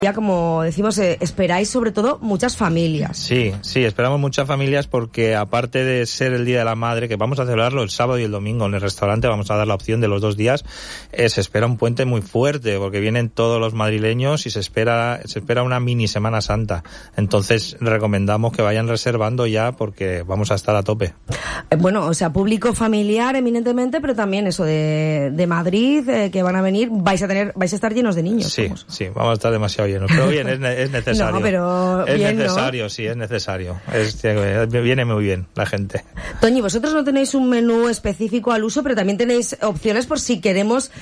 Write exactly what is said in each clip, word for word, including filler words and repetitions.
Ya como decimos, eh, esperáis sobre todo muchas familias. Sí, sí, esperamos muchas familias porque aparte de ser el Día de la Madre, que vamos a celebrarlo el sábado y el domingo en el restaurante, vamos a dar la opción de los dos días, eh, se espera un puente muy fuerte porque vienen todos los madrileños y se espera se espera una mini Semana Santa. Entonces recomendamos que vayan reservando ya porque vamos a estar a tope. Eh, bueno, o sea, público familiar eminentemente, pero también eso de, de Madrid, eh, que van a venir, vais a tener, vais a estar llenos de niños. Sí, vamos. sí, vamos a estar demasiado pero bien, es, es necesario. No, pero es bien, necesario, ¿no? Sí, es necesario. Es, viene muy bien la gente. Toñi, vosotros no tenéis un menú específico al uso, pero también tenéis opciones por si queremos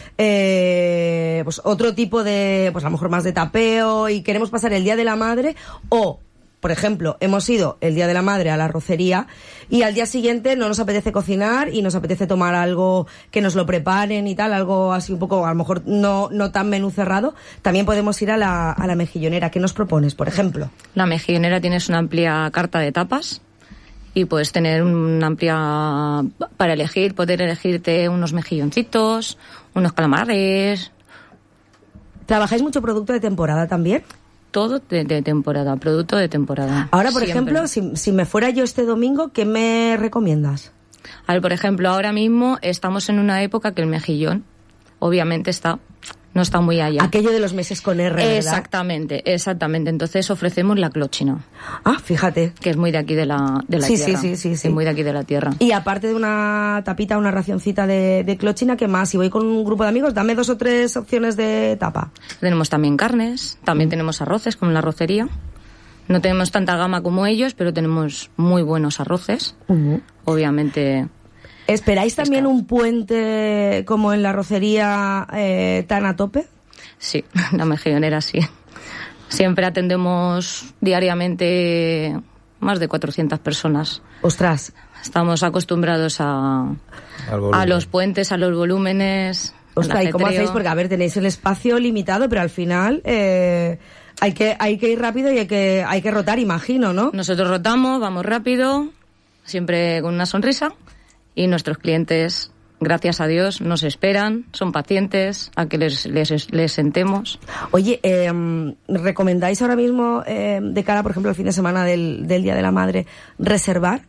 eh, pues otro tipo de, pues a lo mejor más de tapeo y queremos pasar el Día de la Madre o... Por ejemplo, hemos ido el Día de la Madre a la arrocería y al día siguiente no nos apetece cocinar y nos apetece tomar algo que nos lo preparen y tal, algo así un poco, a lo mejor no, no tan menú cerrado. También podemos ir a la, a la mejillonera. ¿Qué nos propones, por ejemplo? La mejillonera tienes una amplia carta de tapas y puedes tener una amplia para elegir, poder elegirte unos mejilloncitos, unos calamares. ¿Trabajáis mucho producto de temporada también? Todo de, de temporada, producto de temporada. Ahora, por Siempre. ejemplo, si, si me fuera yo este domingo, ¿qué me recomiendas? A ver, por ejemplo, ahora mismo estamos en una época que el mejillón, obviamente, está no está muy allá. Aquello de los meses con R, ¿verdad? Exactamente, exactamente. Entonces ofrecemos la clochina. Ah, fíjate. Que es muy de aquí de la, de la sí, tierra. Sí, sí, sí, sí. Es muy de aquí de la tierra. Y aparte de una tapita, una racioncita de, de clochina, ¿qué más? Si voy con un grupo de amigos, dame dos o tres opciones de tapa. Tenemos también carnes, también tenemos arroces, como en la arrocería. No tenemos tanta gama como ellos, pero tenemos muy buenos arroces. Uh-huh. Obviamente... ¿Esperáis también un puente como en la arrocería eh, tan a tope? Sí, la mejillonera sí. Siempre atendemos diariamente más de cuatrocientas personas. ¡Ostras! Estamos acostumbrados a, a los puentes, a los volúmenes. Ostras, ¿y cómo hacéis? Porque, a ver, tenéis el espacio limitado, pero al final eh, hay que hay que ir rápido y hay que hay que rotar, imagino, ¿no? Nosotros rotamos, vamos rápido, siempre con una sonrisa. Y nuestros clientes, gracias a Dios, nos esperan, son pacientes a que les, les, les sentemos. Oye, eh, ¿recomendáis ahora mismo, eh, de cara, por ejemplo, al fin de semana del, del Día de la Madre, reservar?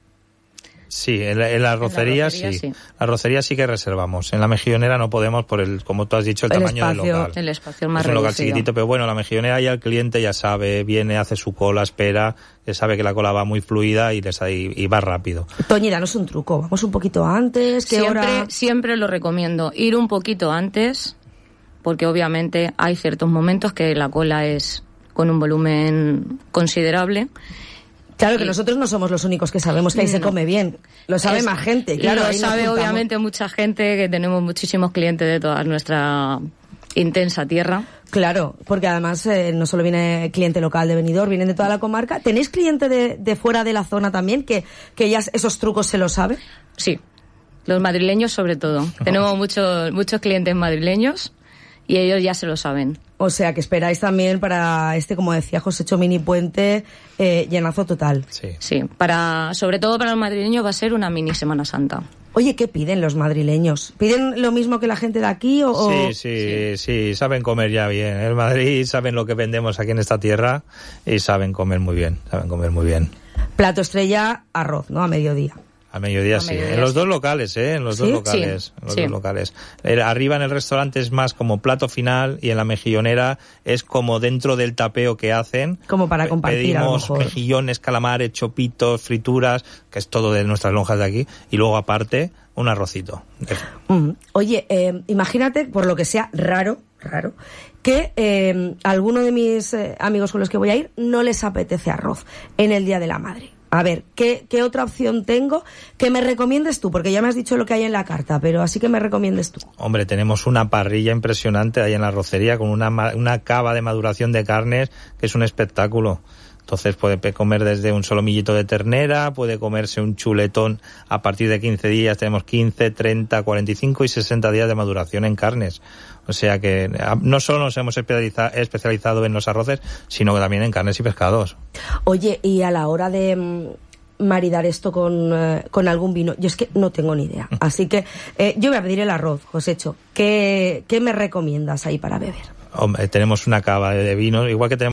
Sí, en la, en la arrocería, en la arrocería sí. sí. La arrocería sí que reservamos. En la mejillonera no podemos por el, como tú has dicho, el, el tamaño espacio, del local. El espacio más es un reducido. local chiquitito, pero bueno, la mejillonera ya el cliente ya sabe, viene, hace su cola, espera, ya sabe que la cola va muy fluida y, les, y, y va rápido. Toñi, danos un truco. Vamos un poquito antes, ¿qué siempre, hora? Siempre lo recomiendo, ir un poquito antes, porque obviamente hay ciertos momentos que la cola es con un volumen considerable. Claro que nosotros no somos los únicos que sabemos que ahí no. se come bien. Lo sabe es, más gente. Claro, lo sabe obviamente mucha gente, que tenemos muchísimos clientes de toda nuestra intensa tierra. Claro, porque además eh, no solo viene cliente local de Benidorm, vienen de toda la comarca. ¿Tenéis cliente de, de fuera de la zona también que, que ya esos trucos se los sabe? Sí, los madrileños sobre todo. Oh. Tenemos muchos muchos clientes madrileños y ellos ya se lo saben. O sea, que esperáis también para este, como decía Josécho, mini puente, eh, llenazo total. Sí. Sí, para, sobre todo para los madrileños va a ser una mini Semana Santa. Oye, ¿qué piden los madrileños? ¿Piden lo mismo que la gente de aquí o...? Sí, sí, sí, sí, saben comer ya bien. En Madrid saben lo que vendemos aquí en esta tierra y saben comer muy bien, saben comer muy bien. Plato estrella, arroz, ¿no? A mediodía. A mediodía, a sí. mediodía, en los sí. dos locales, ¿eh? En los ¿Sí? dos locales. Sí, en los sí. dos locales. Arriba en el restaurante es más como plato final y en la mejillonera es como dentro del tapeo que hacen. Como para compartir, a lo Pedimos mejor. mejillones, calamares, chopitos, frituras, que es todo de nuestras lonjas de aquí. Y luego aparte, un arrocito. Mm. Oye, eh, imagínate, por lo que sea raro, raro, que eh, a alguno de mis eh, amigos con los que voy a ir no les apetece arroz en el Día de la Madre. A ver, ¿qué, ¿qué otra opción tengo que me recomiendes tú? Porque ya me has dicho lo que hay en la carta, pero así que me recomiendes tú. Hombre, tenemos una parrilla impresionante ahí en la arrocería con una, una cava de maduración de carnes que es un espectáculo. Entonces puede comer desde un solomillito de ternera, puede comerse un chuletón a partir de quince días, tenemos quince, treinta, cuarenta y cinco y sesenta días de maduración en carnes. O sea que no solo nos hemos especializado en los arroces, sino que también en carnes y pescados. Oye, y a la hora de mm, maridar esto con, eh, con algún vino, yo es que no tengo ni idea. Así que eh, yo voy a pedir el arroz, Josécho. ¿Qué, ¿Qué me recomiendas ahí para beber? Hombre, tenemos una cava de vinos, igual que tenemos